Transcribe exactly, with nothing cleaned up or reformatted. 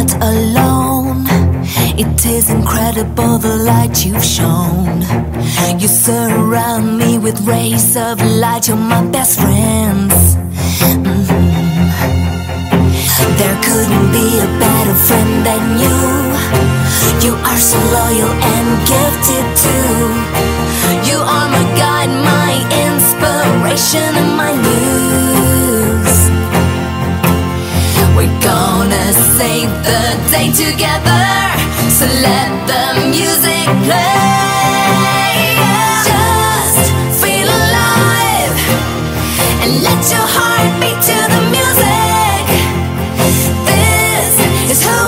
not alone. It is incredible the light you've shown. You surround me with rays of light. You're my best friends. Mm-hmm. There couldn't be a better friend than you. You are so loyal and gifted too. You are my guide, my inspiration and my muse. We're gonna save the day together, so let the music play. Just feel alive and let your heart beat to the music. This is who